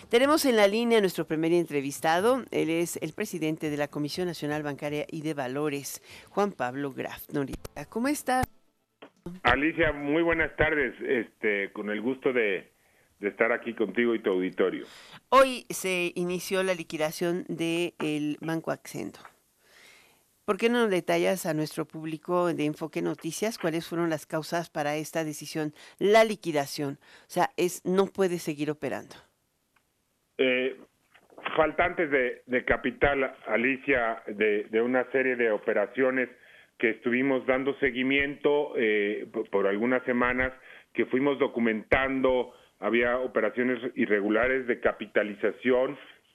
Tenemos en la línea a nuestro primer entrevistado. Él es el presidente de la Comisión Nacional Bancaria y de Valores, Juan Pablo Graf Noriega. ¿Cómo está? Alicia, muy buenas tardes. Con el gusto de estar aquí contigo y tu auditorio. Hoy se inició la liquidación del Banco Accendo. ¿Por qué no nos detallas a nuestro público de Enfoque Noticias cuáles fueron las causas para esta decisión, la liquidación? O sea, no puede seguir operando. Faltantes de capital, Alicia, de una serie de operaciones que estuvimos dando seguimiento por algunas semanas, que fuimos documentando. Había operaciones irregulares de capitalización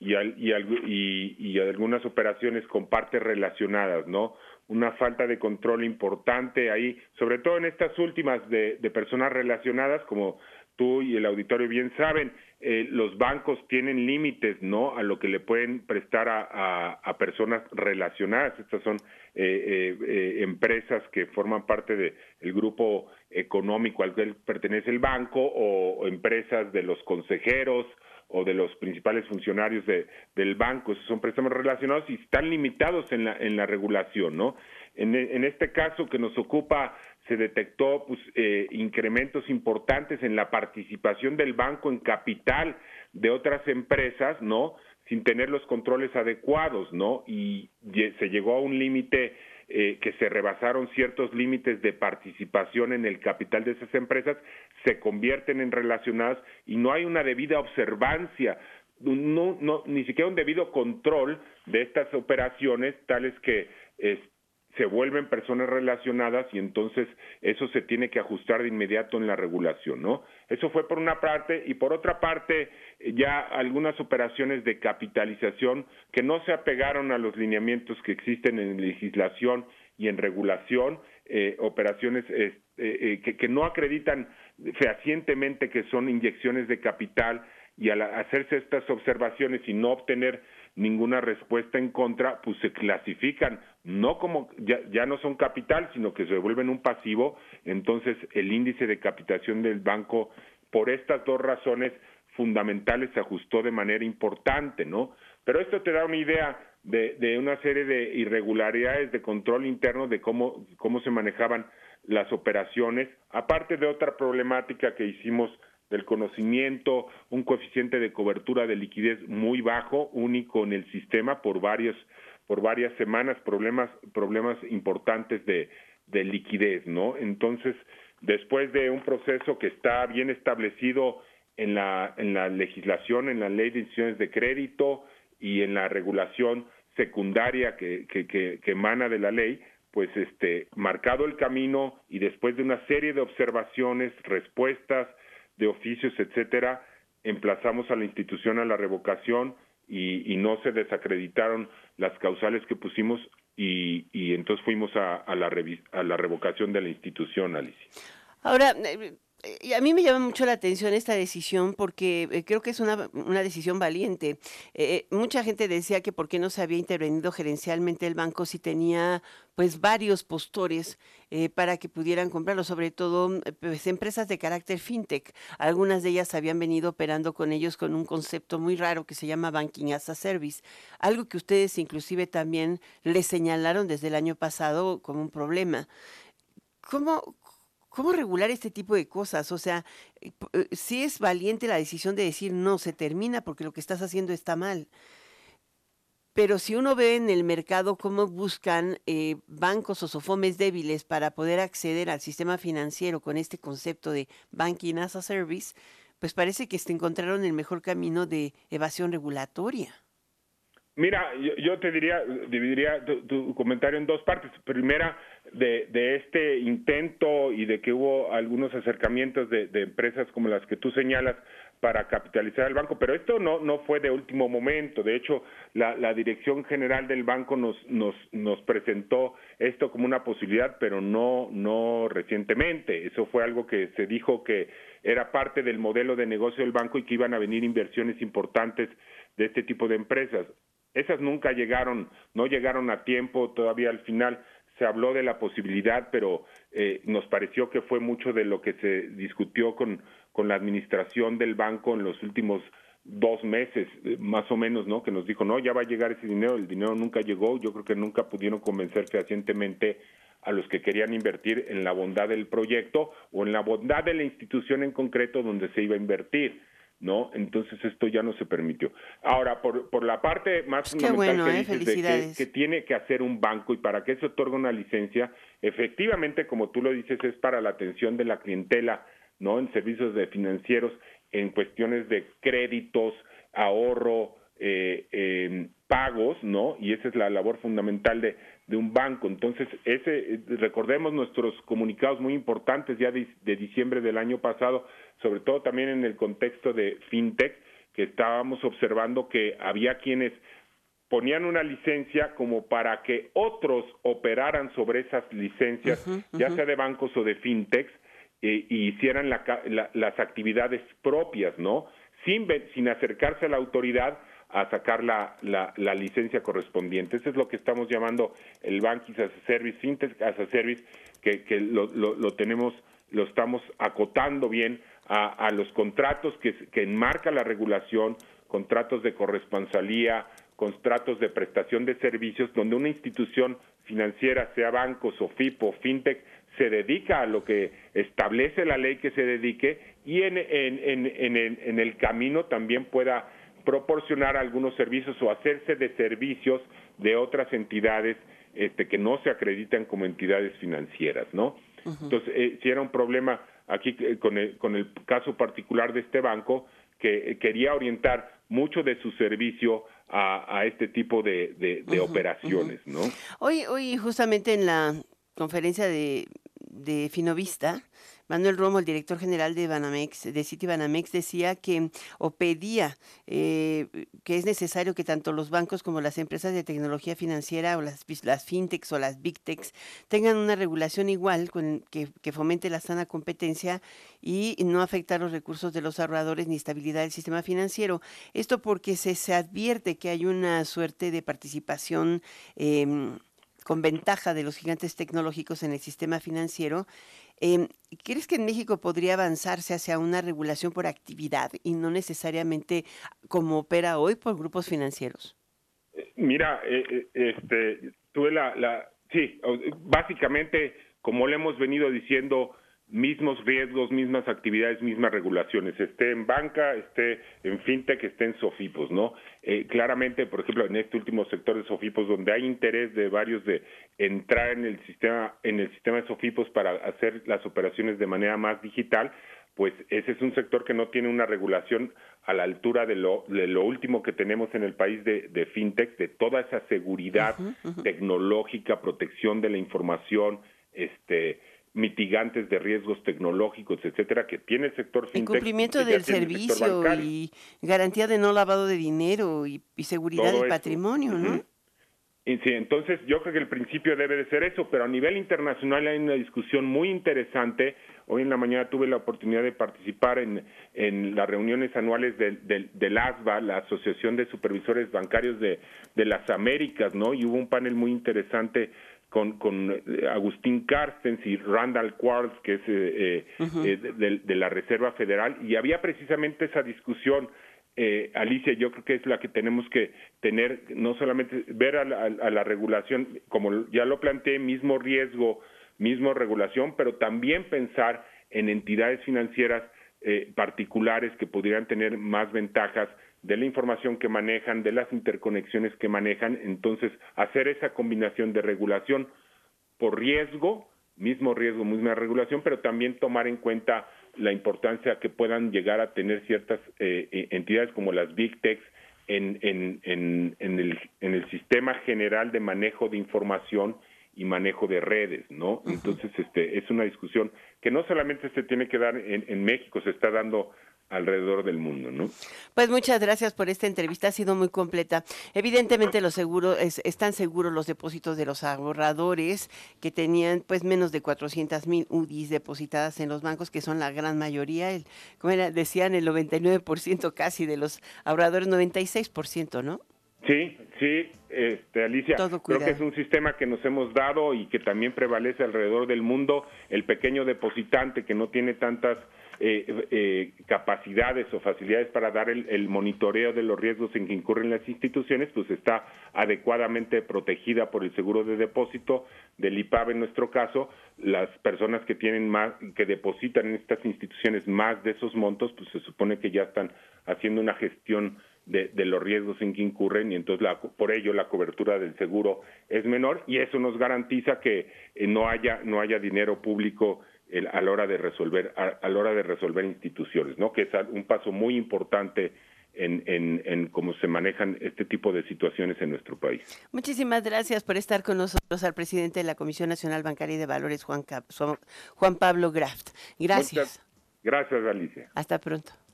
y algunas operaciones con partes relacionadas, ¿no? Una falta de control importante ahí, sobre todo en estas últimas de personas relacionadas, como tú y el auditorio bien saben. Los bancos tienen límites, ¿no?, a lo que le pueden prestar a personas relacionadas. Estas son empresas que forman parte del grupo económico al que pertenece el banco, o empresas de los consejeros o de los principales funcionarios del banco. Esos son préstamos relacionados y están limitados en la regulación, ¿no? En este caso que nos ocupa, se detectó incrementos importantes en la participación del banco en capital de otras empresas, ¿no?, sin tener los controles adecuados, ¿no? Y se llegó a un límite que se rebasaron ciertos límites de participación en el capital de esas empresas, se convierten en relacionadas y no hay una debida observancia, ni siquiera un debido control de estas operaciones, tales que se vuelven personas relacionadas, y entonces eso se tiene que ajustar de inmediato en la regulación, ¿no? Eso fue por una parte, y por otra parte, ya algunas operaciones de capitalización que no se apegaron a los lineamientos que existen en legislación y en regulación, operaciones que no acreditan fehacientemente que son inyecciones de capital, y al hacerse estas observaciones y no obtener ninguna respuesta en contra, pues se clasifican no como, ya no son capital, sino que se vuelven un pasivo. Entonces el índice de capitalización del banco, por estas dos razones fundamentales, se ajustó de manera importante, ¿no? Pero esto te da una idea de una serie de irregularidades de control interno, de cómo se manejaban las operaciones, aparte de otra problemática que hicimos del conocimiento, un coeficiente de cobertura de liquidez muy bajo, único en el sistema por varias semanas, problemas importantes de liquidez, ¿no? Entonces, después de un proceso que está bien establecido en la legislación, en la ley de instituciones de crédito y en la regulación secundaria que emana de la ley, pues marcado el camino, y después de una serie de observaciones, respuestas de oficios, etcétera, emplazamos a la institución a la revocación, y no se desacreditaron las causales que pusimos, y entonces fuimos a la revocación de la institución, Alicia. Ahora, a mí me llama mucho la atención esta decisión porque creo que es una decisión valiente. Mucha gente decía que por qué no se había intervenido gerencialmente el banco si tenía pues varios postores para que pudieran comprarlo, sobre todo pues, empresas de carácter fintech. Algunas de ellas habían venido operando con ellos con un concepto muy raro que se llama Banking as a Service, algo que ustedes inclusive también les señalaron desde el año pasado como un problema. ¿Cómo, ¿Cómo regular este tipo de cosas? O sea, sí es valiente la decisión de decir no, se termina porque lo que estás haciendo está mal. Pero si uno ve en el mercado cómo buscan bancos o sofomes débiles para poder acceder al sistema financiero con este concepto de Banking as a Service, pues parece que encontraron el mejor camino de evasión regulatoria. Mira, yo te dividiría tu comentario en dos partes. Primera, de este intento y de que hubo algunos acercamientos de empresas como las que tú señalas para capitalizar el banco, pero esto no fue de último momento. De hecho, la Dirección General del banco nos presentó esto como una posibilidad, pero no recientemente. Eso fue algo que se dijo que era parte del modelo de negocio del banco y que iban a venir inversiones importantes de este tipo de empresas. Esas nunca no llegaron a tiempo. Todavía al final se habló de la posibilidad, pero nos pareció que fue mucho de lo que se discutió con la administración del banco en los últimos 2 meses, más o menos, ¿no? Que nos dijo, no, ya va a llegar ese dinero, el dinero nunca llegó. Yo creo que nunca pudieron convencer fehacientemente a los que querían invertir en la bondad del proyecto o en la bondad de la institución en concreto donde se iba a invertir, ¿no? Entonces esto ya no se permitió. Ahora, por la parte más Pues qué fundamental bueno, que dices felicidades. que tiene que hacer un banco y para qué se otorga una licencia, efectivamente, como tú lo dices, es para la atención de la clientela, ¿no? En servicios de financieros, en cuestiones de créditos, ahorro, pagos, ¿no? Y esa es la labor fundamental de un banco. Entonces, recordemos nuestros comunicados muy importantes ya de diciembre del año pasado, sobre todo también en el contexto de fintech, que estábamos observando que había quienes ponían una licencia como para que otros operaran sobre esas licencias, ya sea de bancos o de fintechs, y hicieran las actividades propias, ¿no? Sin acercarse a la autoridad a sacar la licencia correspondiente. Eso es lo que estamos llamando el Banking as a Service, Fintech as a Service, que lo estamos acotando bien a los contratos que enmarca la regulación, contratos de corresponsalía, contratos de prestación de servicios, donde una institución financiera, sea bancos o FIP o fintech, se dedica a lo que establece la ley que se dedique y en el camino también pueda proporcionar algunos servicios o hacerse de servicios de otras entidades que no se acreditan como entidades financieras, ¿no? Entonces, si era un problema aquí con el caso particular de este banco, que quería orientar mucho de su servicio a este tipo de operaciones, ¿no? Hoy justamente en la conferencia de Finovista, Manuel Romo, el director general de Banamex, de Citibanamex, decía que o pedía que es necesario que tanto los bancos como las empresas de tecnología financiera o las fintechs o las big techs tengan una regulación igual que fomente la sana competencia y no afectar los recursos de los ahorradores ni estabilidad del sistema financiero. Esto porque se advierte que hay una suerte de participación con ventaja de los gigantes tecnológicos en el sistema financiero. Em, ¿Crees que en México podría avanzarse hacia una regulación por actividad y no necesariamente como opera hoy por grupos financieros? Mira, tuve sí, básicamente, como le hemos venido diciendo, mismos riesgos, mismas actividades, mismas regulaciones, esté en banca, esté en fintech, esté en SOFIPOS, ¿no? Claramente, por ejemplo, en este último sector de SOFIPOS, donde hay interés de varios de entrar en el sistema de SOFIPOS para hacer las operaciones de manera más digital, pues ese es un sector que no tiene una regulación a la altura de lo último que tenemos en el país de fintech, de toda esa seguridad tecnológica, protección de la información, mitigantes de riesgos tecnológicos, etcétera, que tiene el sector En fintech y cumplimiento que ya del tiene el sector servicio bancario. y garantía de no lavado de dinero y seguridad Todo del eso. patrimonio, ¿no? Y sí, entonces yo creo que el principio debe de ser eso, pero a nivel internacional hay una discusión muy interesante. Hoy en la mañana tuve la oportunidad de participar en las reuniones anuales del ASBA, la Asociación de Supervisores Bancarios de las Américas, ¿no? Y hubo un panel muy interesante con Agustín Carstens y Randall Quarles, que es de la Reserva Federal, y había precisamente esa discusión. Alicia, yo creo que es la que tenemos que tener, no solamente ver a la regulación, como ya lo planteé, mismo riesgo, mismo regulación, pero también pensar en entidades financieras particulares que pudieran tener más ventajas de la información que manejan, de las interconexiones que manejan. Entonces, hacer esa combinación de regulación por riesgo, misma regulación, pero también tomar en cuenta la importancia que puedan llegar a tener ciertas entidades como las Big Techs en el sistema general de manejo de información y manejo de redes, ¿no? Entonces, es una discusión que no solamente se tiene que dar en México, se está dando alrededor del mundo, ¿no? Pues muchas gracias por esta entrevista, ha sido muy completa. Evidentemente están seguros los depósitos de los ahorradores que tenían pues menos de 400,000 UDIs depositadas en los bancos, que son la gran mayoría, decían el 99% casi de los ahorradores, 96%, ¿no? Sí, Alicia, Todo creo que es cuidado. un sistema que nos hemos dado y que también prevalece alrededor del mundo. El pequeño depositante que no tiene tantas capacidades o facilidades para dar el monitoreo de los riesgos en que incurren las instituciones, pues está adecuadamente protegida por el seguro de depósito del IPAB en nuestro caso. Las personas que tienen más, que depositan en estas instituciones más de esos montos, pues se supone que ya están haciendo una gestión de los riesgos en que incurren, y entonces por ello la cobertura del seguro es menor, y eso nos garantiza que no haya dinero público a la hora de resolver instituciones, ¿no? Que es un paso muy importante en cómo se manejan este tipo de situaciones en nuestro país. Muchísimas gracias por estar con nosotros, al presidente de la Comisión Nacional Bancaria y de Valores, Juan Pablo Graft. Gracias. Muchas gracias, Alicia. Hasta pronto.